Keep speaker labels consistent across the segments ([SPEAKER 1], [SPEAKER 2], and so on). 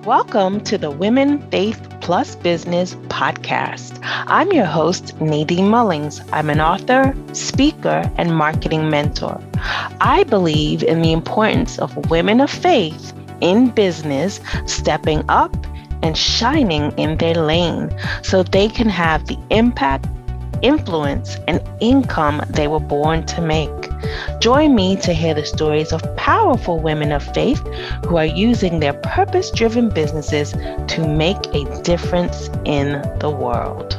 [SPEAKER 1] Welcome to the Women Faith Plus Business podcast. I'm your host, Nadine Mullings. I'm an author, speaker, and marketing mentor. I believe in the importance of women of faith in business stepping up and shining in their lane so they can have the impact, influence, and income they were born to make. Join me to hear the stories of powerful women of faith who are using their purpose-driven businesses to make a difference in the world.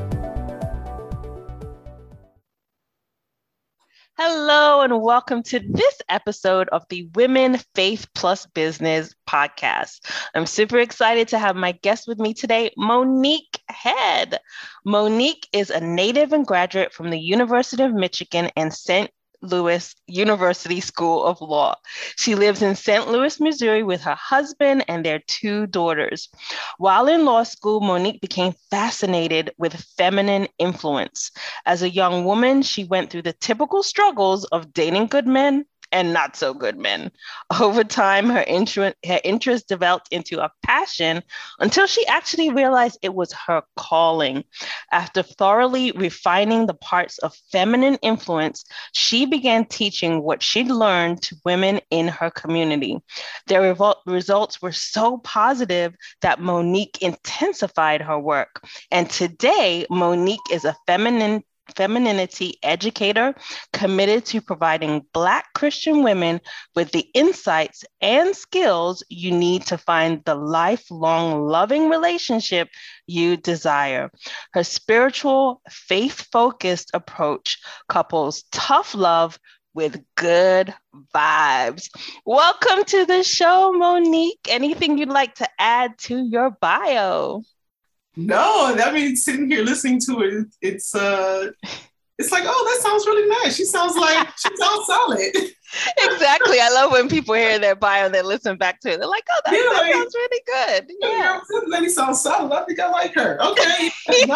[SPEAKER 1] Hello, and welcome to this episode of the Women Faith Plus Business podcast. I'm super excited to have my guest with me today, Monique Head. Monique is a native and graduate from the University of Michigan and St. Louis University School of Law. She lives in St. Louis, Missouri with her husband and their two daughters. While in law school, Monique became fascinated with feminine influence. As a young woman, she went through the typical struggles of dating good men and not so good men. Over time, her interest developed into a passion until she actually realized it was her calling. After thoroughly refining the parts of feminine influence, she began teaching what she'd learned to women in her community. Their results were so positive that Monique intensified her work. And today, Monique is a femininity educator committed to providing Black Christian women with the insights and skills you need to find the lifelong loving relationship you desire. Her spiritual, faith-focused approach couples tough love with good vibes. Welcome to the show, Monique. Anything you'd like to add to your bio?
[SPEAKER 2] No, that means sitting here listening to it, it's like, oh, that sounds really nice. She sounds solid.
[SPEAKER 1] Exactly. I love when people hear their bio and they listen back to it. They're like, oh, that sounds really good.
[SPEAKER 2] Yeah, that lady sounds solid. I think I like her. Okay.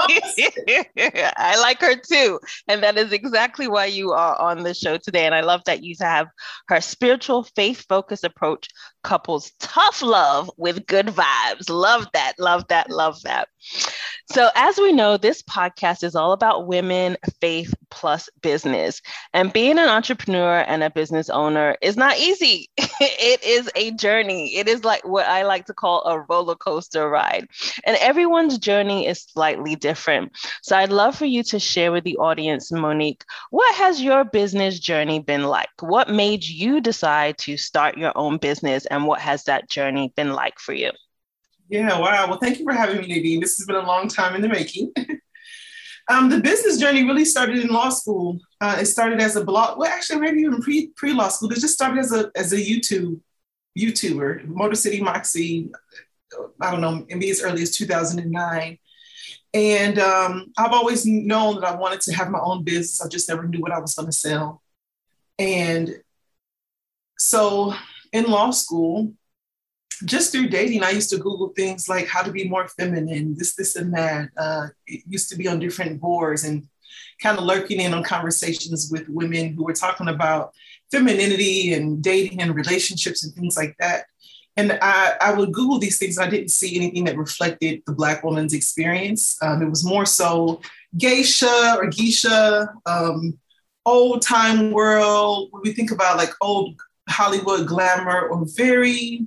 [SPEAKER 1] I like her too. And that is exactly why you are on the show today. And I love that you have her spiritual, faith-focused approach couples tough love with good vibes. Love that, love that, love that. So as we know, this podcast is all about women, faith, plus business. And being an entrepreneur and a business owner is not easy. It is a journey. It is like what I like to call a roller coaster ride. And everyone's journey is slightly different. So I'd love for you to share with the audience, Monique, what has your business journey been like? What made you decide to start your own business, and what has that journey been like for you?
[SPEAKER 2] Yeah, wow. Well, thank you for having me, Nadine. This has been a long time in the making. The business journey really started in law school. It started as a blog. Well, actually, maybe even pre-law school. It just started as a YouTuber, Motor City Moxie. I don't know, maybe as early as 2009. And I've always known that I wanted to have my own business. I just never knew what I was going to sell. And so in law school, just through dating, I used to Google things like how to be more feminine, this and that. It used to be on different boards and kind of lurking in on conversations with women who were talking about femininity and dating and relationships and things like that. And I would Google these things. I didn't see anything that reflected the Black woman's experience. It was more so geisha or geisha, old time world. When we think about like old Hollywood glamour, or very,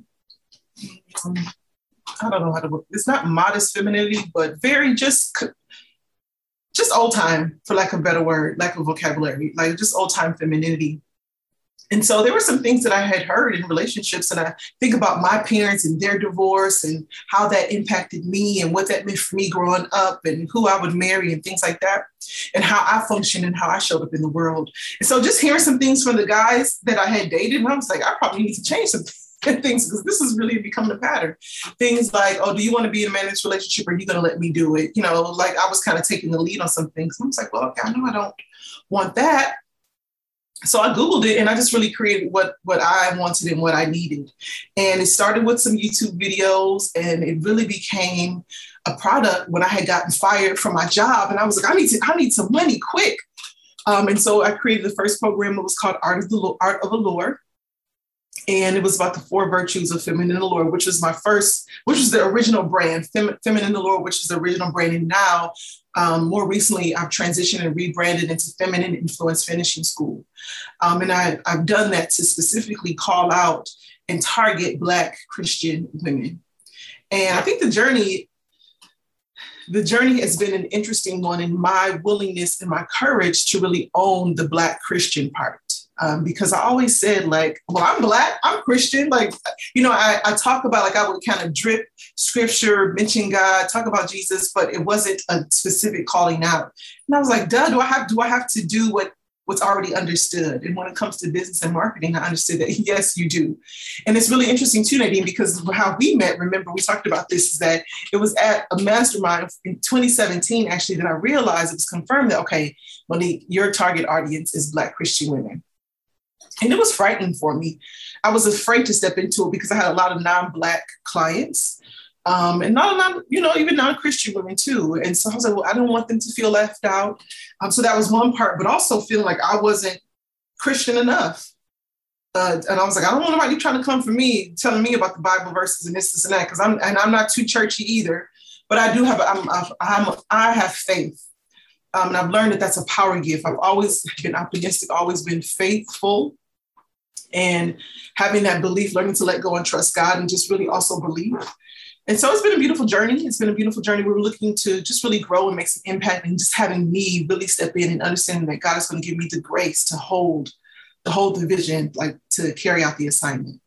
[SPEAKER 2] I don't know how to, it's not modest femininity, but very just old time, for lack of a better word, lack of vocabulary, like just old time femininity. And so there were some things that I had heard in relationships, and I think about my parents and their divorce and how that impacted me and what that meant for me growing up and who I would marry and things like that, and how I functioned and how I showed up in the world. And so just hearing some things from the guys that I had dated, and I was like, I probably need to change some things because this is really becoming a pattern. Things like, oh, do you want to be in a managed relationship, or are you going to let me do it? You know, like I was kind of taking the lead on some things. And I was like, well, okay, I know I don't want that. So I Googled it and I just really created what I wanted and what I needed. And it started with some YouTube videos, and it really became a product when I had gotten fired from my job. And I was like, I need some money quick. And so I created the first program that was called Art of Allure. And it was about the 4 virtues of Feminine Allure, which was the original brand, Feminine Allure, which is the original brand. And now, more recently, I've transitioned and rebranded into Feminine Influence Finishing School. And I've done that to specifically call out and target Black Christian women. And I think the journey has been an interesting one in my willingness and my courage to really own the Black Christian part. Because I always said, like, well, I'm Black, I'm Christian. Like, I talk about, like, I would kind of drip scripture, mention God, talk about Jesus, but it wasn't a specific calling out. And I was like, duh, do I have to do what's already understood? And when it comes to business and marketing, I understood that, yes, you do. And it's really interesting too, Nadine, because how we met, remember, we talked about this, is that it was at a mastermind in 2017, actually, that I realized it was confirmed that, okay, Monique, your target audience is Black Christian women. And it was frightening for me. I was afraid to step into it because I had a lot of non-Black clients, and not even non-Christian women too. And so I was like, well, I don't want them to feel left out. So that was one part, but also feeling like I wasn't Christian enough. And I was like, I don't want nobody trying to come for me, telling me about the Bible verses and this and that, because I'm not too churchy either. But I do have I have faith. And I've learned that that's a power gift. I've always been optimistic, always been faithful. And having that belief, learning to let go and trust God, and just really also believe. And so it's been a beautiful journey. It's been a beautiful journey. We're looking to just really grow and make some impact, and just having me really step in and understanding that God is going to give me the grace to hold the vision, like to carry out the assignment.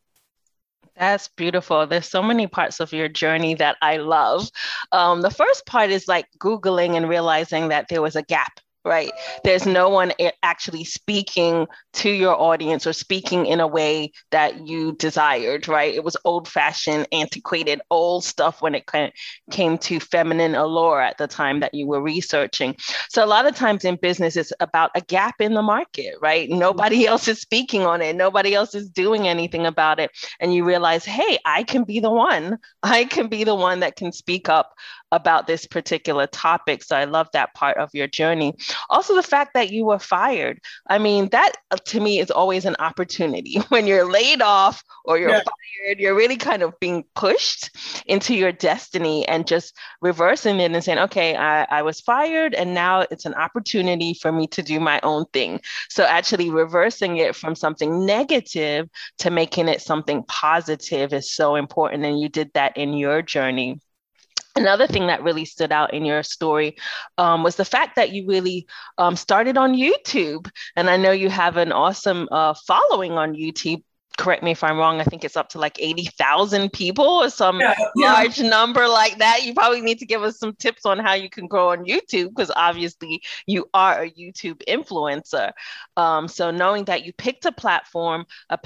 [SPEAKER 1] That's beautiful. There's so many parts of your journey that I love. The first part is like Googling and realizing that there was a gap. Right. There's no one actually speaking to your audience or speaking in a way that you desired. Right. It was old fashioned, antiquated, old stuff when it came to feminine allure at the time that you were researching. So a lot of times in business, it's about a gap in the market. Right. Nobody else is speaking on it. Nobody else is doing anything about it. And you realize, hey, I can be the one. I can be the one that can speak up about this particular topic. So I love that part of your journey. Also, the fact that you were fired. I mean, that to me is always an opportunity. When you're laid off or you're fired, you're really kind of being pushed into your destiny and just reversing it and saying, okay, I was fired and now it's an opportunity for me to do my own thing. So actually reversing it from something negative to making it something positive is so important. And you did that in your journey. Another thing that really stood out in your story was the fact that you really started on YouTube. And I know you have an awesome following on YouTube. Correct me if I'm wrong. I think it's up to like 80,000 people or some large number like that. You probably need to give us some tips on how you can grow on YouTube, because obviously you are a YouTube influencer. So knowing that you picked a platform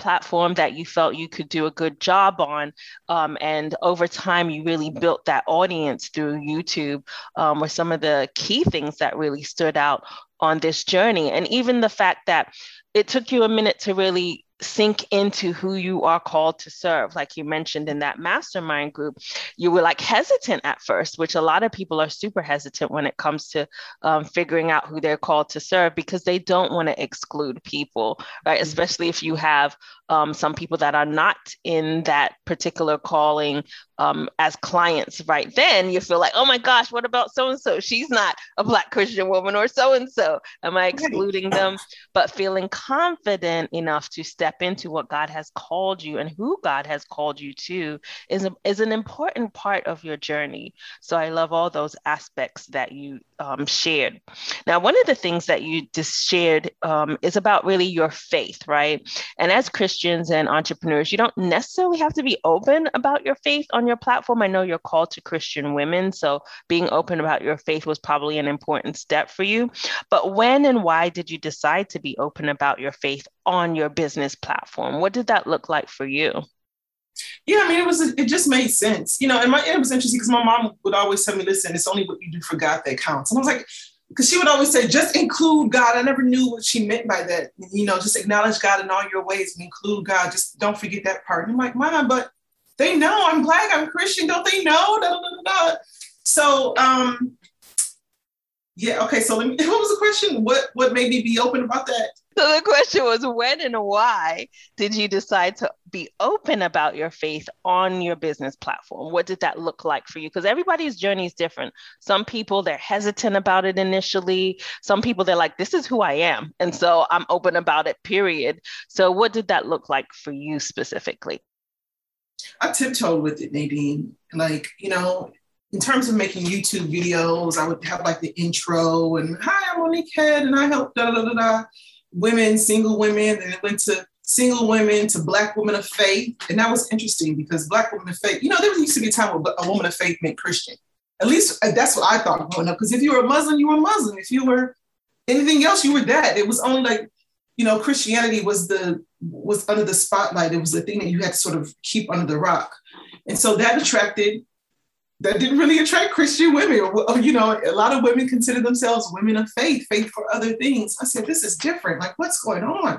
[SPEAKER 1] that you felt you could do a good job on, and over time you really built that audience through YouTube, were some of the key things that really stood out on this journey. And even the fact that it took you a minute to really sink into who you are called to serve. Like you mentioned in that mastermind group, you were like hesitant at first, which a lot of people are super hesitant when it comes to figuring out who they're called to serve, because they don't want to exclude people, right? Especially if you have some people that are not in that particular calling as clients right then. You feel like, oh my gosh, what about so-and-so? She's not a Black Christian woman, or so-and-so. Am I excluding them? But feeling confident enough to step into what God has called you and who God has called you to is an important part of your journey. So I love all those aspects that you shared. Now, one of the things that you just shared is about really your faith, right? And as Christians and entrepreneurs, you don't necessarily have to be open about your faith on your platform. I know you're called to Christian women, so being open about your faith was probably an important step for you. But when and why did you decide to be open about your faith on your business platform? What did that look like for you?
[SPEAKER 2] Yeah, I mean, it just made sense, and it was interesting because my mom would always tell me, listen, it's only what you do for God that counts. And I was like, because she would always say, just include God. I never knew what she meant by that. Just acknowledge God in all your ways and include God. Just don't forget that part. And I'm like, Mom, but they know I'm Black, I'm Christian. Don't they know? Da, da, da, da. So, okay. So what was the question? What made me be open about that?
[SPEAKER 1] So the question was, when and why did you decide to be open about your faith on your business platform? What did that look like for you? Because everybody's journey is different. Some people, they're hesitant about it initially. Some people, they're like, this is who I am. And so I'm open about it, period. So what did that look like for you specifically?
[SPEAKER 2] I tiptoed with it, Nadine. Like, in terms of making YouTube videos, I would have like the intro and, hi, I'm Monique Head and I help women, single women, and it went to single women to Black women of faith. And that was interesting because Black women of faith, there used to be a time where a woman of faith meant Christian. At least that's what I thought growing up. Because if you were a Muslim, you were Muslim. If you were anything else, you were that. It was only like, Christianity was under the spotlight. It was the thing that you had to sort of keep under the rock. And so that didn't really attract Christian women. A lot of women consider themselves women of faith for other things. I said, this is different. Like, what's going on?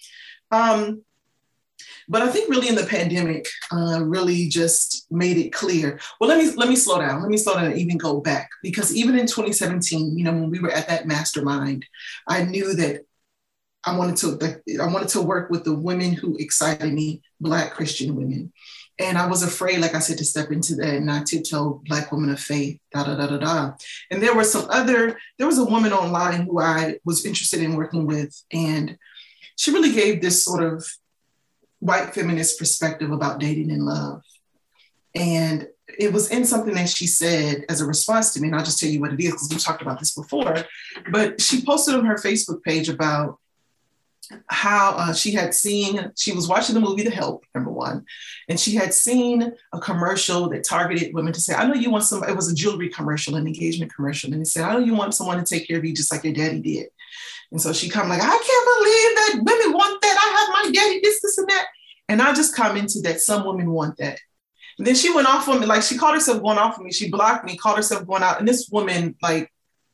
[SPEAKER 2] But I think really in the pandemic, really just made it clear. Well, let me slow down. Let me slow down and even go back, because even in 2017, when we were at that mastermind, I knew that I wanted to work with the women who excited me, Black Christian women. And I was afraid, like I said, to step into that and not tiptoe Black women of faith, And there was a woman online who I was interested in working with. And she really gave this sort of white feminist perspective about dating and love. And it was in something that she said as a response to me. And I'll just tell you what it is, because we talked about this before. But she posted on her Facebook page about how she was watching the movie The Help, number one, and she had seen a commercial that targeted women to say, I know you want somebody. It was a jewelry commercial, an engagement commercial. And it said, I know you want someone to take care of you just like your daddy did. And so she come like, I can't believe that women want that. I have my daddy, this, and that. And I just commented that some women want that. And then she went off on me, like she called herself going off on me. She blocked me, called herself going out. And this woman, like,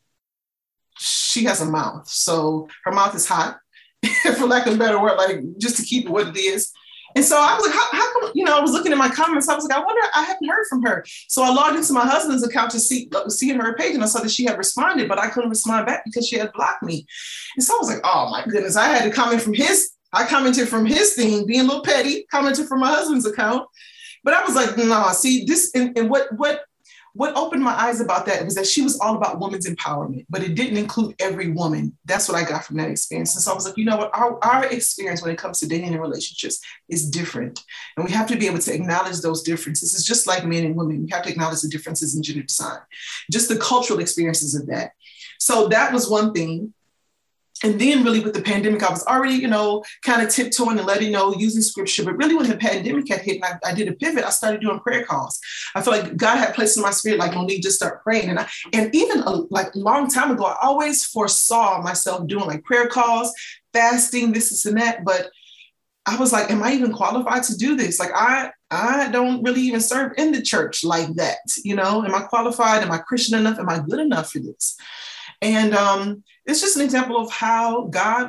[SPEAKER 2] she has a mouth. So her mouth is hot. For lack of a better word, like just to keep it what it is. And so I was like, how come, I was looking at my comments. I was like, I wonder, I haven't heard from her. So I logged into my husband's account to see her page, and I saw that she had responded, but I couldn't respond back because she had blocked me. And so I was like, oh my goodness, I had to comment I commented from his thing, being a little petty, commented from my husband's account. But I was like, no, see this, and what opened my eyes about that was that she was all about women's empowerment, but it didn't include every woman. That's what I got from that experience. And so I was like, you know what? Our experience when it comes to dating and relationships is different. And we have to be able to acknowledge those differences. It's just like men and women. We have to acknowledge the differences in gender design, just the cultural experiences of that. So that was one thing. And then really with the pandemic, I was already, kind of tiptoeing and letting using scripture. But really when the pandemic had hit and I did a pivot, I started doing prayer calls. I feel like God had placed in my spirit, like, Monique, just start praying. And even a long time ago, I always foresaw myself doing like prayer calls, fasting, this and that. But I was like, am I even qualified to do this? Like, I don't really even serve in the church like that. Am I qualified? Am I Christian enough? Am I good enough for this? And it's just an example of how God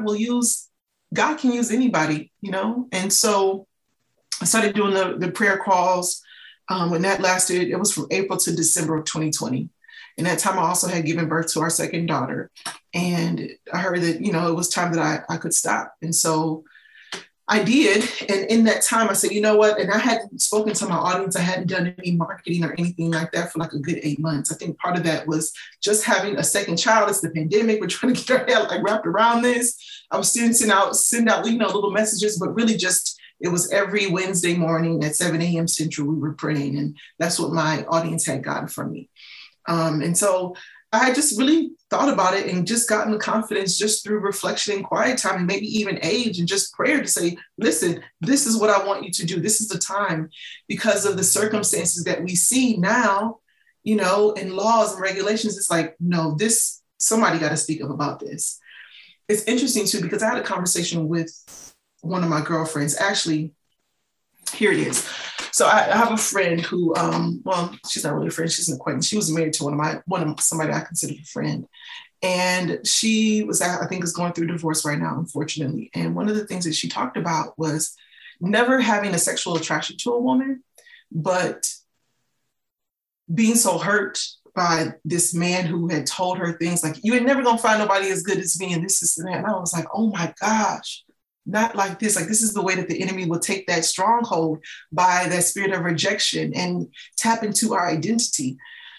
[SPEAKER 2] can use anybody, And so I started doing the prayer calls. When that lasted, it was from April to December of 2020. And that time I also had given birth to our second daughter. And I heard that, it was time that I could stop. And so I did. And in that time, I said, you know what? And I hadn't spoken to my audience. I hadn't done any marketing or anything like that for like a good 8 months. I think part of that was just having a second child. It's the pandemic. We're trying to get our head like wrapped around this. I was send out, little messages, but really just, it was every Wednesday morning at 7 a.m. Central, we were praying. And that's what my audience had gotten from me. And so I had just really thought about it and just gotten the confidence just through reflection and quiet time and maybe even age and just prayer to say, listen, this is what I want you to do. This is the time, because of the circumstances that we see now, in laws and regulations. It's like, no, somebody got to speak up about this. It's interesting too, because I had a conversation with one of my girlfriends. Actually, here it is. So I have a friend who, she's not really a friend, she's an acquaintance. She was married to somebody I considered a friend. And she was, I think, is going through divorce right now, unfortunately. And one of the things that she talked about was never having a sexual attraction to a woman, but being so hurt by this man who had told her things like, you ain't never gonna find nobody as good as me, and this and that. And I was like, oh my gosh, not like this. Like, this is the way that the enemy will take that stronghold by that spirit of rejection and tap into our identity.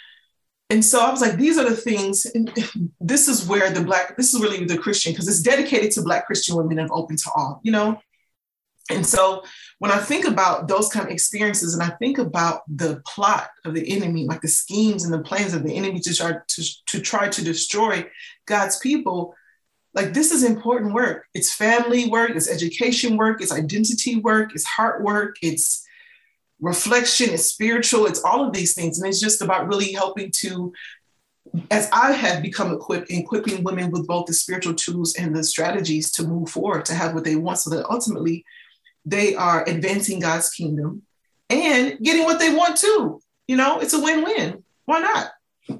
[SPEAKER 2] And so I was like, these are the things, and this is where this is really the Christian, because it's dedicated to Black Christian women and open to all, you know? And so when I think about those kind of experiences, and I think about the plot of the enemy, like the schemes and the plans of the enemy to try to destroy God's people, like, this is important work. It's family work, it's education work, it's identity work, it's heart work, it's reflection, it's spiritual, it's all of these things. And it's just about really helping to, as I have become equipping women with both the spiritual tools and the strategies to move forward, to have what they want, so that ultimately they are advancing God's kingdom and getting what they want too. You know, it's a win-win. Why not?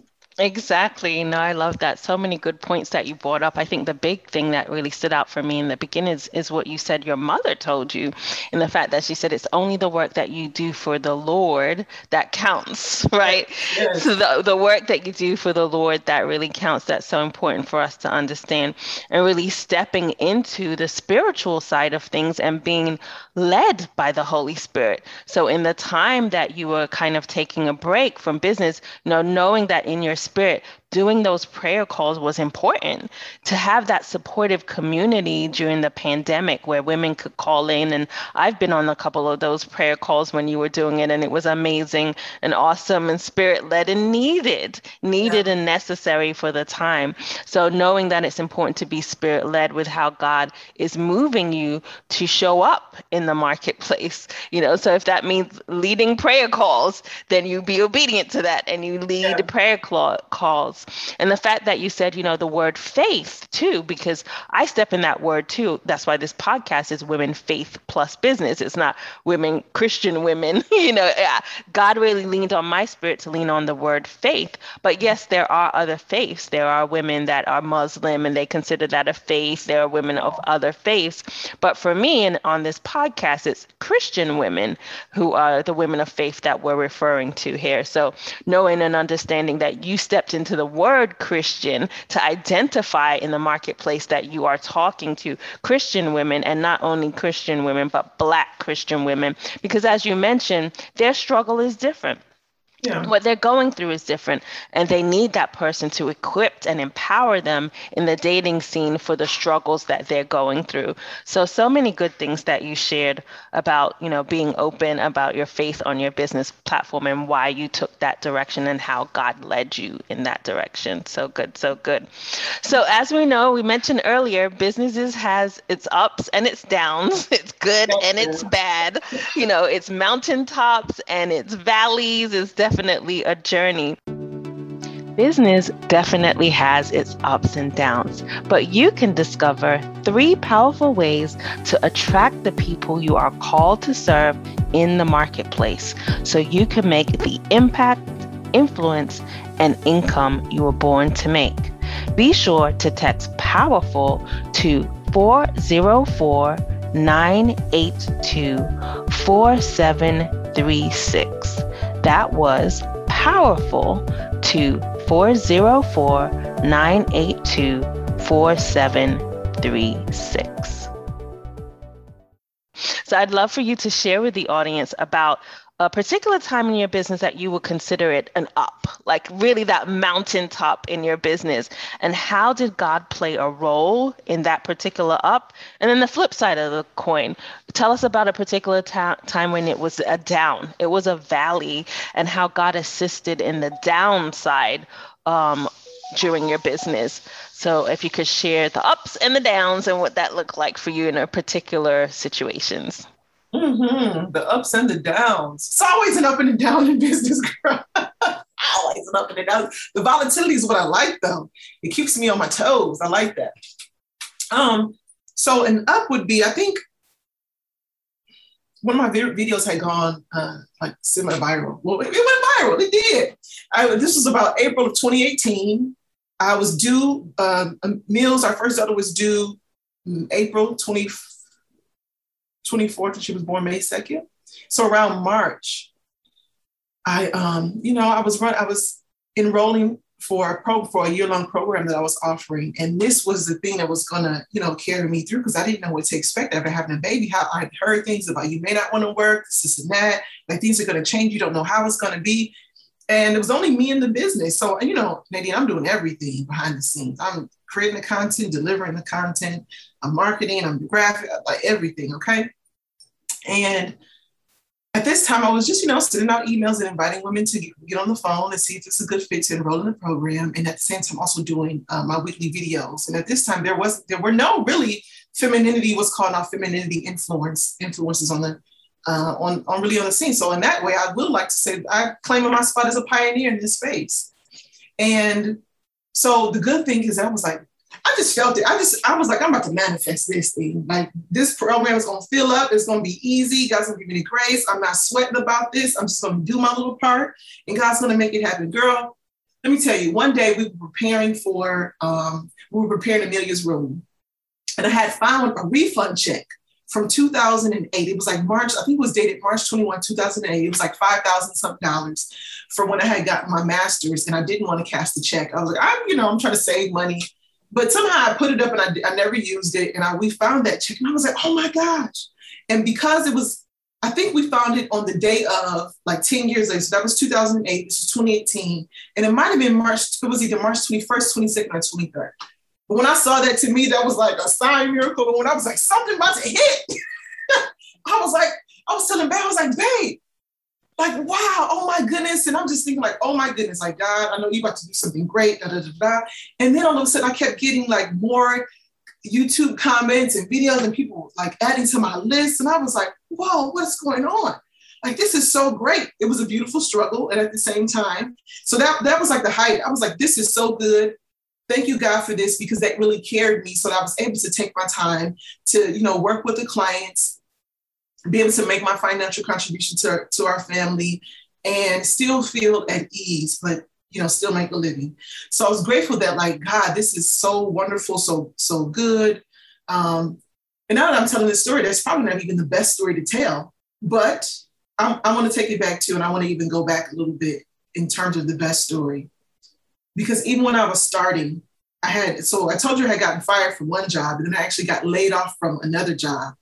[SPEAKER 1] Exactly. No, I love that. So many good points that you brought up. I think the big thing that really stood out for me in the beginning is what you said your mother told you, and the fact that she said it's only the work that you do for the Lord that counts, right?
[SPEAKER 2] Yes.
[SPEAKER 1] So the work that you do for the Lord, that really counts. That's so important for us to understand, and really stepping into the spiritual side of things and being led by the Holy Spirit. So in the time that you were kind of taking a break from business, knowing that in your spirit, doing those prayer calls was important, to have that supportive community during the pandemic where women could call in. And I've been on a couple of those prayer calls when you were doing it, and it was amazing and awesome and spirit-led and needed and necessary for the time. So knowing that it's important to be spirit-led with how God is moving you to show up in the marketplace, so if that means leading prayer calls, then you be obedient to that and you lead prayer calls. And the fact that you said, the word faith too, because I step in that word too. That's why this podcast is Women Faith Plus Business. It's not women, Christian women. God really leaned on my spirit to lean on the word faith. But yes, there are other faiths. There are women that are Muslim and they consider that a faith. There are women of other faiths. But for me, and on this podcast, it's Christian women who are the women of faith that we're referring to here. So knowing and understanding that you stepped into the word Christian to identify in the marketplace that you are talking to Christian women, and not only Christian women, but Black Christian women, because as you mentioned, their struggle is different.
[SPEAKER 2] Yeah.
[SPEAKER 1] What they're going through is different, and they need that person to equip and empower them in the dating scene for the struggles that they're going through. So many good things that you shared about, being open about your faith on your business platform and why you took that direction and how God led you in that direction. So good, so good. So as we know, we mentioned earlier, businesses has its ups and its downs. It's good and it's bad. It's mountaintops and it's valleys. It's definitely a journey. Business definitely has its ups and downs, but you can discover 3 powerful ways to attract the people you are called to serve in the marketplace, so you can make the impact, influence, and income you were born to make. Be sure to text POWERFUL to 404-982-4736. That was POWERFUL to 404-982-4736. So I'd love for you to share with the audience about a particular time in your business that you would consider it an up, like really that mountaintop in your business. And how did God play a role in that particular up? And then the flip side of the coin, tell us about a particular time when it was a down, it was a valley, and how God assisted in the downside during your business. So if you could share the ups and the downs and what that looked like for you in a particular situations.
[SPEAKER 2] Mm-hmm. The ups and the downs. It's always an up and a down in business, girl. Always an up and a down. The volatility is what I like, though. It keeps me on my toes. I like that. So an up would be, I think, one of my videos had gone like semi-viral. Well, it went viral. It did. This was about April of 2018. I was due, Mills, our first daughter was due April 24th, and she was born May 2nd. So around March, I was enrolling for a year-long program that I was offering. And this was the thing that was gonna, carry me through, because I didn't know what to expect after having a baby. How I'd heard things about you may not want to work, this and that, like things are gonna change. You don't know how it's gonna be. And it was only me in the business. So, Nadine, I'm doing everything behind the scenes. I'm creating the content, delivering the content, I'm marketing, I'm graphic, like everything, okay? And at this time, I was just, sending out emails and inviting women to get on the phone and see if it's a good fit to enroll in the program. And at the same time, also doing my weekly videos. And at this time, there were no really femininity, what's called now femininity influences on the scene. So in that way, I would like to say I claim my spot as a pioneer in this space. And so the good thing is that I was like, I just felt it. I was like, I'm about to manifest this thing. Like, this program is going to fill up. It's going to be easy. God's going to give me the grace. I'm not sweating about this. I'm just going to do my little part, and God's going to make it happen. Girl, let me tell you, one day we were preparing Amelia's room, and I had found a refund check from 2008. It was like March, I think it was dated March 21, 2008. It was like $5,000 something for when I had gotten my master's, and I didn't want to cash the check. I was like, I'm trying to save money. But somehow I put it up and I never used it. And we found that check and I was like, oh my gosh. And because I think we found it on the day of, like 10 years later. So that was 2008, this was 2018. And it might've been it was either March 21st, 22nd, or 23rd. But when I saw that, to me, that was like a sign miracle. But when I was like, something about to hit, I was telling Babe, I was like, babe, like, wow, oh my goodness. And I'm just thinking like, oh my goodness, like, God, I know you're about to do something great, da, da, da, da. And then all of a sudden I kept getting like more YouTube comments and videos and people like adding to my list. And I was like, whoa, what's going on? Like, this is so great. It was a beautiful struggle. And at the same time, so that was like the height. I was like, this is so good. Thank you, God, for this, because that really carried me. So that I was able to take my time to, work with the clients, be able to make my financial contribution to our family and still feel at ease, but, still make a living. So I was grateful that, like, God, this is so wonderful, so good. And now that I'm telling this story, that's probably not even the best story to tell, but I want to take it back to, and I want to even go back a little bit in terms of the best story. Because even when I was starting, I told you I had gotten fired from one job, and then I actually got laid off from another job.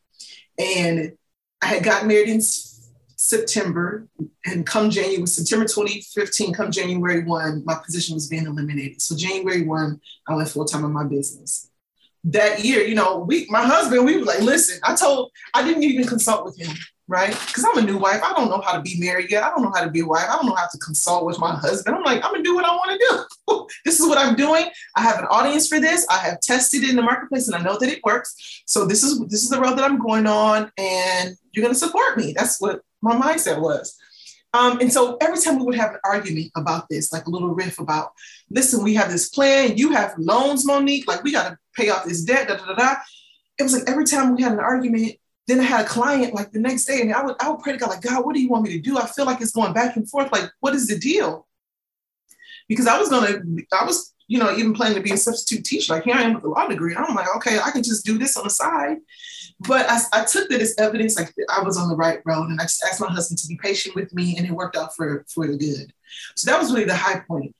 [SPEAKER 2] And I had gotten married in September, and September 2015, come January 1, my position was being eliminated. So January 1, I went full-time in my business. That year, my husband, we were like, listen, I didn't even consult with him, right? Because I'm a new wife. I don't know how to be married yet. I don't know how to be a wife. I don't know how to consult with my husband. I'm like, I'm going to do what I want to do. This is what I'm doing. I have an audience for this. I have tested it in the marketplace and I know that it works. So this is the road that I'm going on, and you're going to support me. That's what my mindset was. And so every time we would have an argument about this, like a little riff about, listen, we have this plan. You have loans, Monique. Like, we got to pay off this debt, da, da, da, da. It was like every time we had an argument, then I had a client like the next day, and I would pray to God, like, God, what do you want me to do? I feel like it's going back and forth. Like, what is the deal? Because I was, even planning to be a substitute teacher. Like, here I am with a law degree. I'm like, okay, I can just do this on the side. But I took that as evidence, like, I was on the right road, and I just asked my husband to be patient with me, and it worked out for the good. So that was really the high point.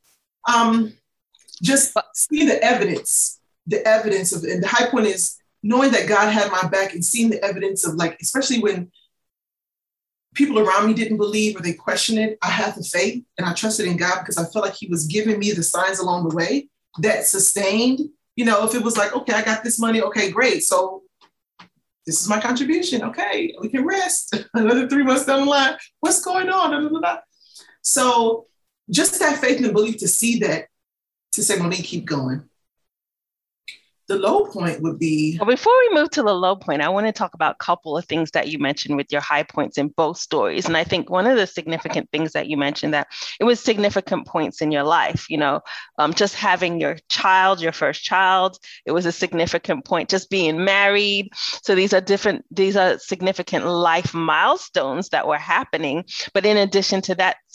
[SPEAKER 2] Just see the evidence of, and the high point is knowing that God had my back and seeing the evidence of, like, especially when people around me didn't believe or they questioned it, I had the faith and I trusted in God because I felt like he was giving me the signs along the way that sustained, if it was like, okay, I got this money. Okay, great. So this is my contribution. Okay, we can rest. Another 3 months down the line, what's going on? Blah, blah, blah. So just that faith and belief to see that, to say, Monique, keep going. The low point would be...
[SPEAKER 1] Well, before we move to the low point, I want to talk about a couple of things that you mentioned with your high points in both stories. And I think one of the significant things that you mentioned, that it was significant points in your life, just having your first child, it was a significant point, just being married. So these are significant life milestones that were happening. But in addition to that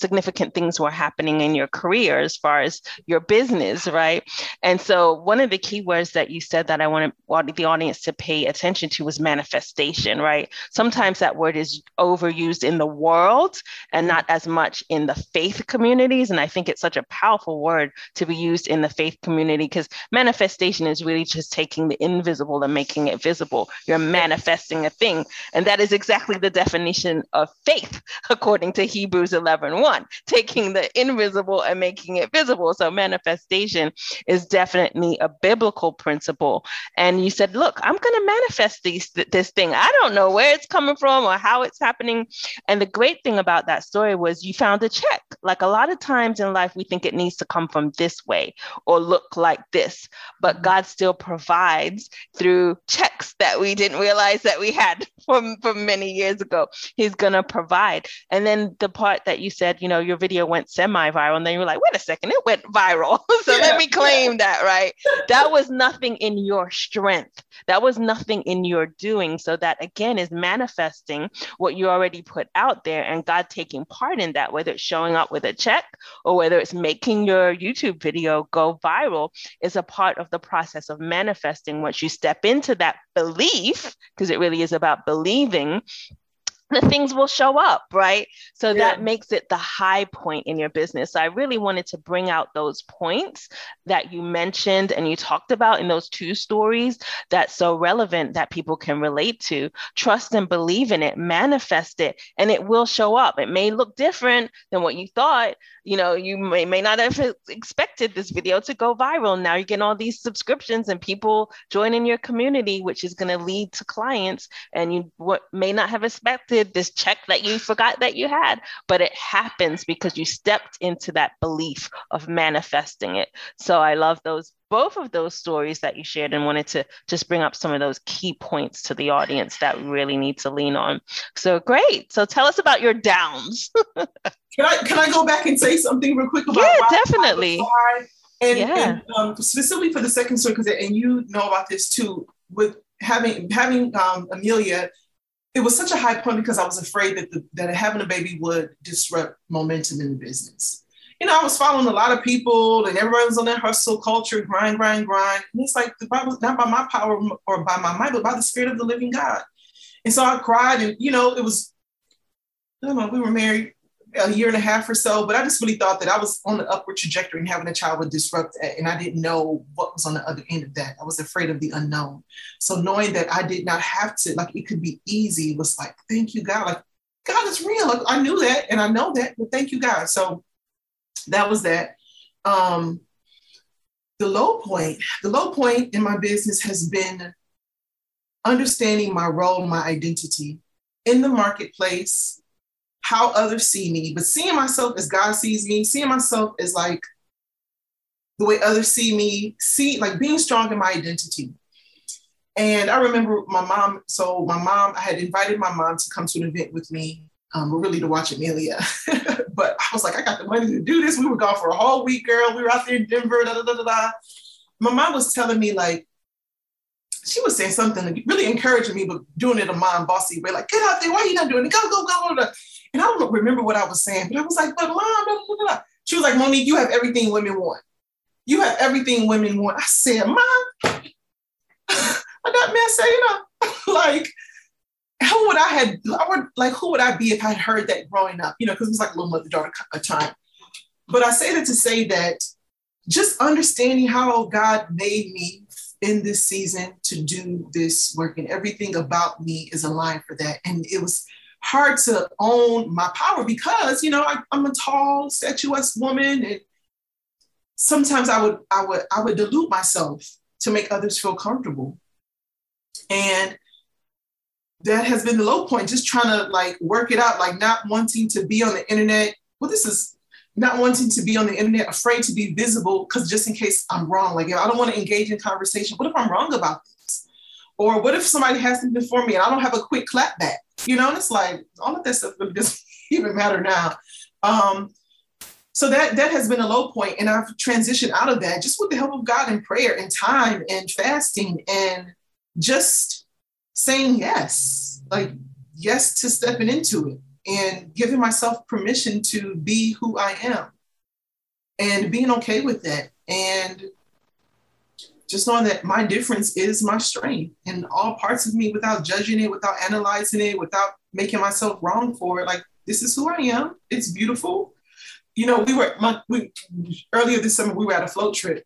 [SPEAKER 1] significant things were happening in your career as far as your business, right? And so one of the key words that you said that I wanted the audience to pay attention to was manifestation, right? Sometimes that word is overused in the world and not as much in the faith communities. And I think it's such a powerful word to be used in the faith community, because manifestation is really just taking the invisible and making it visible. You're manifesting a thing. And that is exactly the definition of faith, according to Hebrews 11:1, taking the invisible and making it visible. So manifestation is definitely a biblical principle. And you said, look, I'm going to manifest this thing. I don't know where it's coming from or how it's happening. And the great thing about that story was you found a check. Like a lot of times in life, we think it needs to come from this way or look like this, but God still provides through checks that we didn't realize that we had from many years ago. He's going to provide. And then the part that you said, you know, your video went semi-viral, and then you were like, wait a second, it went viral. So let me claim that, right? That was nothing in your strength. That was nothing in your doing. So that again is manifesting what you already put out there, and God taking part in that, whether it's showing up with a check or whether it's making your YouTube video go viral, is a part of the process of manifesting. Once you step into that belief, because it really is about believing, the things will show up, right? So that makes it the high point in your business. So I really wanted to bring out those points that you mentioned and you talked about in those two stories that's so relevant that people can relate to. Trust and believe in it, manifest it, and it will show up. It may look different than what you thought. You know, you may not have expected this video to go viral. Now you're getting all these subscriptions and people joining your community, which is going to lead to clients, and you may not have expected this check that you forgot that you had, but it happens because you stepped into that belief of manifesting it. So I love both of those stories that you shared, and wanted to just bring up some of those key points to the audience that really need to lean on. So great. So tell us about your downs.
[SPEAKER 2] Can I go back and say something real quick about
[SPEAKER 1] definitely.
[SPEAKER 2] And specifically for the second story, and you know about this too, with having Amelia. It was such a high point because I was afraid that having a baby would disrupt momentum in the business. You know, I was following a lot of people and everybody was on that hustle culture, grind. And it's like the Bible, not by my power or by my might, but by the Spirit of the living God. And so I cried, and, you know, it was, I don't know, we were married a year and a half or so, but I just really thought that I was on the upward trajectory and having a child would disrupt that. And I didn't know what was on the other end of that. I was afraid of the unknown. So knowing that I did not have to, like, it could be easy was like, thank you, God. Like, God is real. Like, I knew that and I know that, but thank you, God. So that was that. The low point in my business has been understanding my role, my identity in the marketplace, how others see me, but seeing myself as God sees me, seeing myself as like the way others see me, like being strong in my identity. And I remember my mom, I had invited my mom to come to an event with me, really to watch Amelia. But I was like, I got the money to do this. We were gone for a whole week, girl. We were out there in Denver, My mom was telling me, like, she was saying something really encouraging me, but doing it a mom bossy way, like, get out there, why are you not doing it? Go. And I don't remember what I was saying, but I was like, but Mom, She was like, Monique, you have everything women want. You have everything women want. I said, Mom, what that man say, you know, like, who would I be if I had heard that growing up, you know, because it was like a little mother-daughter time. But I say that to say that just understanding how God made me in this season to do this work, and everything about me is aligned for that. And it was hard to own my power because, you know, I'm a tall, statuesque woman, and sometimes I would dilute myself to make others feel comfortable. And that has been the low point, just trying to like work it out, like not wanting to be on the internet. Well, this is not wanting to be on the internet, afraid to be visible, because just in case I'm wrong, like I don't want to engage in conversation. What if I'm wrong about this? Or what if somebody has something for me and I don't have a quick clap back? You know, and it's like all of that stuff really doesn't even matter now. So that has been a low point, and I've transitioned out of that just with the help of God and prayer and time and fasting and just saying yes, like yes to stepping into it. and giving myself permission to be who I am and being okay with that. And just knowing that my difference is my strength and all parts of me, without judging it, without analyzing it, without making myself wrong for it. Like, this is who I am. It's beautiful. You know, earlier this summer, we were at a float trip.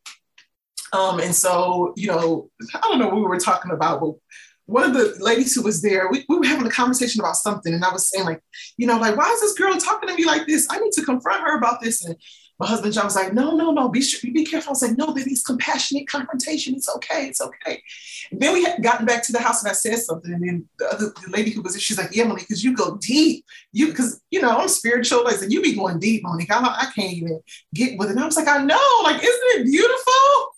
[SPEAKER 2] And so, you know, I don't know what we were talking about, but one of the ladies who was there, we were having a conversation about something. And I was saying, like, you know, like, why is this girl talking to me like this? I need to confront her about this. And my husband, John, was like, no, be careful. I was like, no, baby, it's compassionate confrontation. It's okay. And then we had gotten back to the house and I said something. And then the lady who was there, she's like, yeah, Monique, because you go deep. Because, you know, I'm spiritual. Like, you be going deep, Monique. I can't even get with it. And I was like, I know. Like, isn't it beautiful?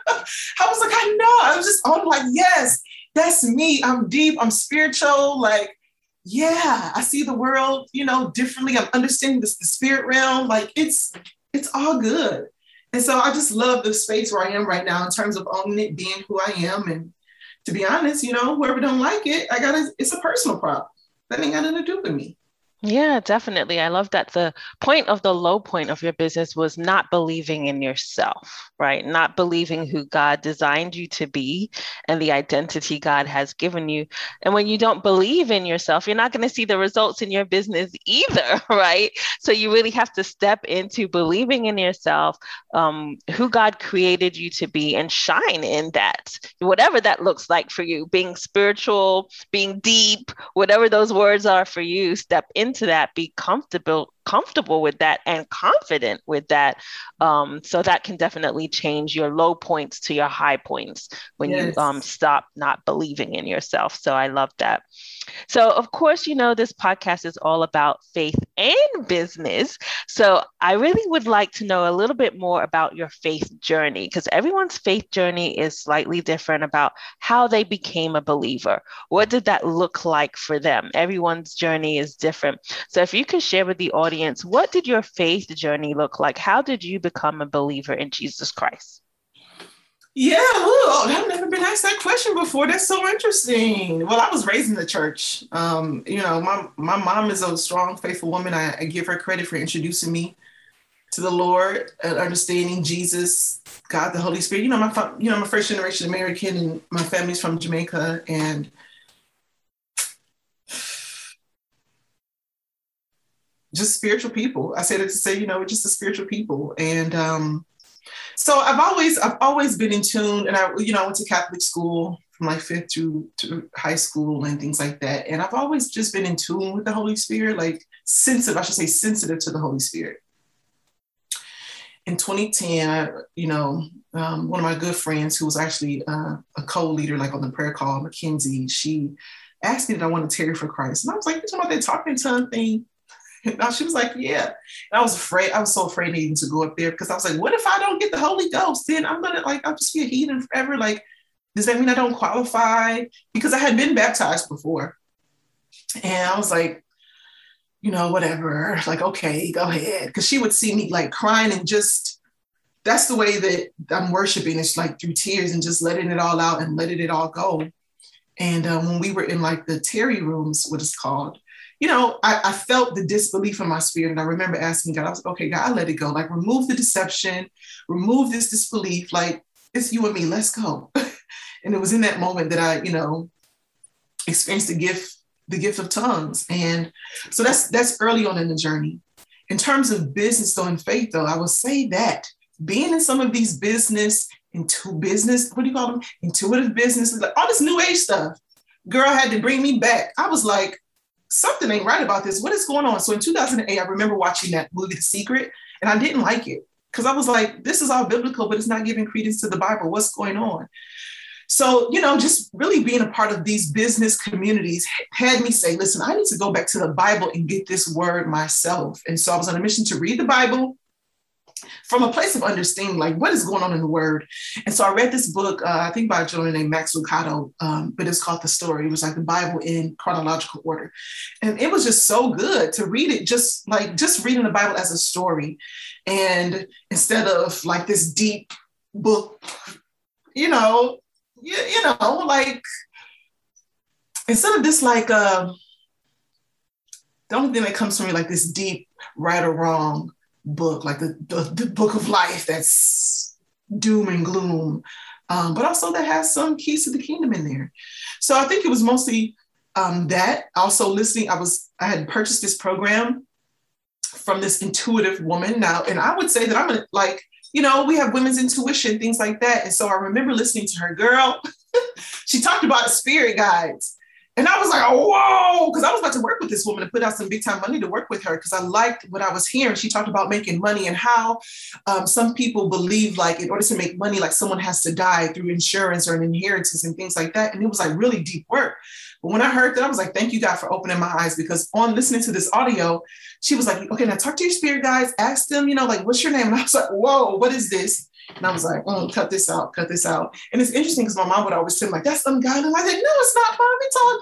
[SPEAKER 2] I was like, I know. I was just on like, yes, that's me. I'm deep. I'm spiritual. Like, yeah, I see the world, you know, differently. I'm understanding the spirit realm. Like, it's all good. And so I just love the space where I am right now in terms of owning it, being who I am. And to be honest, you know, whoever don't like it, it's a personal problem. That ain't got nothing to do with me.
[SPEAKER 1] Yeah, definitely. I love that the point of the low point of your business was not believing in yourself, right? Not believing who God designed you to be and the identity God has given you. And when you don't believe in yourself, you're not going to see the results in your business either, right? So you really have to step into believing in yourself, who God created you to be, and shine in that, whatever that looks like for you, being spiritual, being deep, whatever those words are for you, step into that, be comfortable with that and confident with that. So that can definitely change your low points to your high points when you stop not believing in yourself. So I love that. So of course, you know, this podcast is all about faith and business. So I really would like to know a little bit more about your faith journey, because everyone's faith journey is slightly different about how they became a believer. What did that look like for them? Everyone's journey is different. So if you could share with the audience, what did your faith journey look like? How did you become a believer in Jesus Christ?
[SPEAKER 2] Yeah, I've never been asked that question before. That's so interesting. Well, I was raised in the church. You know, my mom is a strong, faithful woman. I give her credit for introducing me to the Lord, understanding Jesus, God, the Holy Spirit. I'm a first generation American, and my family's from Jamaica, and just spiritual people. I said it to say, you know, we're just a spiritual people, and so I've always been in tune, and I went to Catholic school from like fifth to high school and things like that. And I've always just been in tune with the Holy Spirit, like sensitive to the Holy Spirit. In 2010, one of my good friends who was actually a co-leader, like on the prayer call, Mackenzie, she asked me that I wanted to tarry for Christ. And I was like, you're talking about that talking tongue thing? And she was like, yeah. And I was afraid. I was so afraid even to go up there, because I was like, what if I don't get the Holy Ghost? Then I'll just be a heathen forever. Like, does that mean I don't qualify? Because I had been baptized before. And I was like, you know, whatever, like, okay, go ahead. Because she would see me like crying, and just, that's the way that I'm worshiping. It's like through tears and just letting it all out and letting it all go. And when we were in like the tarry rooms, what it's called, you know, I felt the disbelief in my spirit. And I remember asking God, I was like, okay, God, I let it go. Like, remove the deception, remove this disbelief. Like, it's you and me, let's go. And it was in that moment that I, you know, experienced the gift of tongues. And so that's early on in the journey. In terms of business though, and faith though, I will say that being in some of these intuitive businesses, like all this new age stuff, girl had to bring me back. I was like, something ain't right about this. What is going on? So in 2008, I remember watching that movie, The Secret, and I didn't like it because I was like, this is all biblical, but it's not giving credence to the Bible. What's going on? So, you know, just really being a part of these business communities had me say, listen, I need to go back to the Bible and get this word myself. And so I was on a mission to read the Bible from a place of understanding, like, what is going on in the word. And so I read this book, I think by a gentleman named Max Lucado, but it's called The Story. It was like the Bible in chronological order. And it was just so good to read it, just reading the Bible as a story. And instead of like this deep book, like, instead of this like the only thing that comes from me like this deep right or wrong book, like the book of life that's doom and gloom, but also that has some keys to the kingdom in there. So I think it was mostly that. Also listening, I had purchased this program from this intuitive woman now, and I would say that I'm like, we have women's intuition, things like that. And so I remember listening to her, girl. She talked about spirit guides. And I was like, oh, whoa, because I was about to work with this woman to put out some big time money to work with her because I liked what I was hearing. She talked about making money and how some people believe like in order to make money, like someone has to die through insurance or an inheritance and things like that. And it was like really deep work. But when I heard that, I was like, thank you, God, for opening my eyes, because on listening to this audio, she was like, okay, now talk to your spirit guides, ask them, like, what's your name? And I was like, whoa, what is this? And I was like, cut this out. And it's interesting because my mom would always say, like, that's ungodly. And I said, no, it's not, Mom. It's all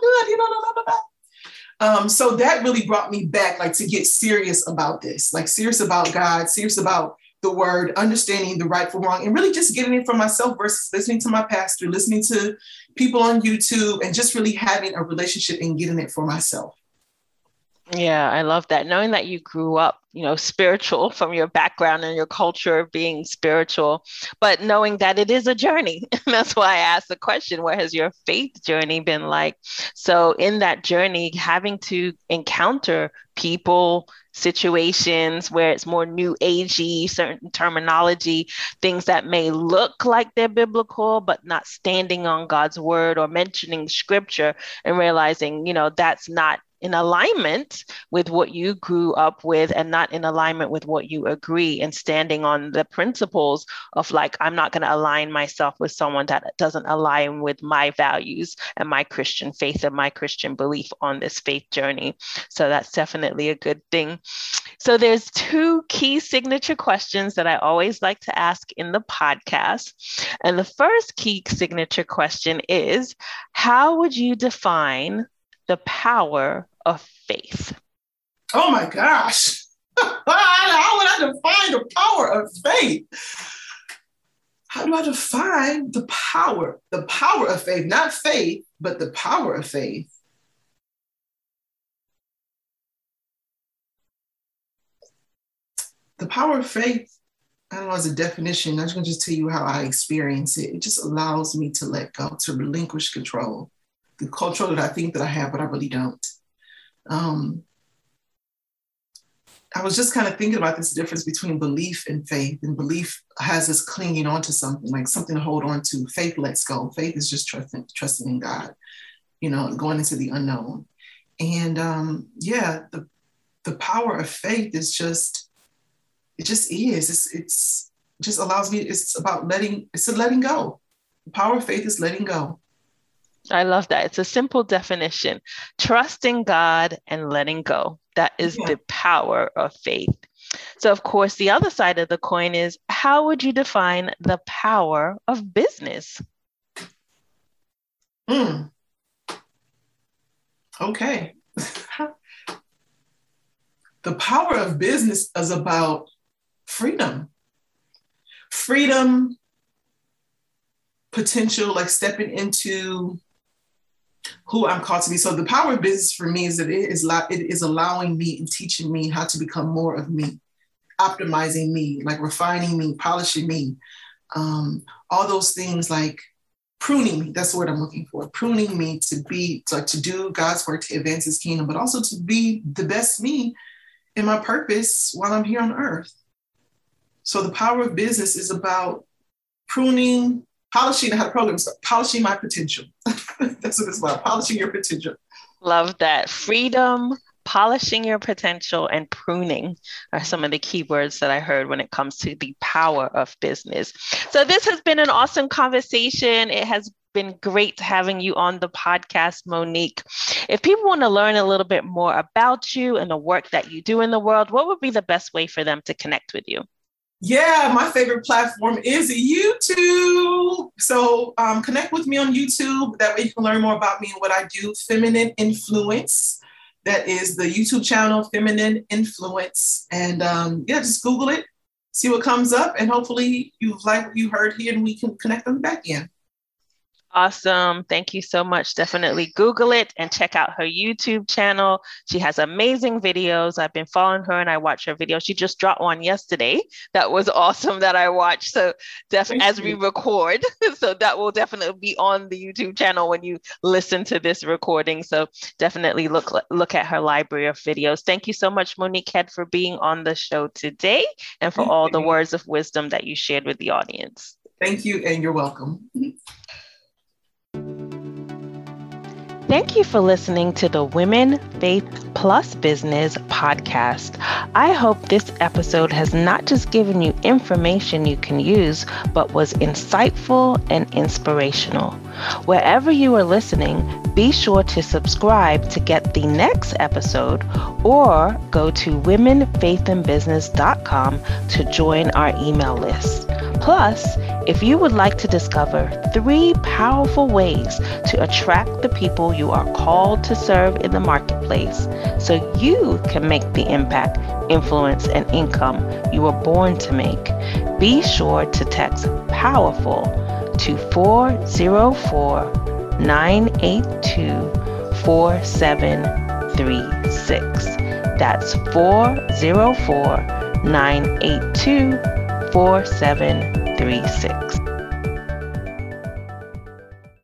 [SPEAKER 2] good. So that really brought me back, like, to get serious about this, like serious about God, serious about the word, understanding the right from wrong, and really just getting it for myself versus listening to my pastor, listening to people on YouTube, and just really having a relationship and getting it for myself.
[SPEAKER 1] Yeah, I love that. Knowing that you grew up, spiritual from your background and your culture of being spiritual, but knowing that it is a journey. And that's why I asked the question, what has your faith journey been like? So in that journey, having to encounter people, situations where it's more new agey, certain terminology, things that may look like they're biblical, but not standing on God's word or mentioning scripture, and realizing, that's not in alignment with what you grew up with and not in alignment with what you agree, and standing on the principles of like, I'm not going to align myself with someone that doesn't align with my values and my Christian faith and my Christian belief on this faith journey. So that's definitely a good thing. So there's 2 key signature questions that I always like to ask in the podcast. And the first key signature question is, how would you define the power of faith?
[SPEAKER 2] Oh my gosh. How would I define the power of faith? How do I define the power of faith? Not faith, but the power of faith. The power of faith, I don't know, as a definition, I'm going to just tell you how I experience it. It just allows me to let go, to relinquish control. The control that I think that I have, but I really don't. I was just kind of thinking about this difference between belief and faith. And belief has us clinging on to something, like something to hold on to. Faith lets go. Faith is just trusting in God, going into the unknown. And the power of faith is just, it just is. It just allows me, it's letting go. The power of faith is letting go.
[SPEAKER 1] I love that. It's a simple definition. Trusting God and letting go. That is the power of faith. So, of course, the other side of the coin is, how would you define the power of business?
[SPEAKER 2] Okay. The power of business is about freedom. Freedom, potential, like stepping into who I'm called to be. So the power of business for me is that it is allowing me and teaching me how to become more of me, optimizing me, like refining me, polishing me, all those things, like pruning me. That's the word I'm looking for. Pruning me to do God's work, to advance his kingdom, but also to be the best me in my purpose while I'm here on earth. So the power of business is about pruning, polishing, I had a program, so polishing my potential. That's what it's about, polishing your potential.
[SPEAKER 1] Love that. Freedom, polishing your potential, and pruning are some of the key words that I heard when it comes to the power of business. So this has been an awesome conversation. It has been great having you on the podcast, Monique. If people want to learn a little bit more about you and the work that you do in the world, what would be the best way for them to connect with you?
[SPEAKER 2] Yeah, my favorite platform is YouTube. So connect with me on YouTube. That way you can learn more about me and what I do. Feminine Influence. That is the YouTube channel, Feminine Influence. And just Google it, see what comes up. And hopefully you like what you heard here and we can connect on the back end.
[SPEAKER 1] Awesome. Thank you so much. Definitely Google it and check out her YouTube channel. She has amazing videos. I've been following her and I watch her videos. She just dropped one yesterday. That was awesome that I watched. So as we record, so that will definitely be on the YouTube channel when you listen to this recording. So definitely look at her library of videos. Thank you so much, Monique Head, for being on the show today and for all the words of wisdom that you shared with the audience.
[SPEAKER 2] Thank you, and you're welcome.
[SPEAKER 1] Thank you for listening to the Women, Faith Plus Business podcast. I hope this episode has not just given you information you can use, but was insightful and inspirational. Wherever you are listening, be sure to subscribe to get the next episode or go to womenfaithandbusiness.com to join our email list. Plus, if you would like to discover 3 powerful ways to attract the people you are called to serve in the marketplace so you can make the impact, influence, and income you were born to make, be sure to text POWERFUL to 404-982-4736. That's 404-982-4736.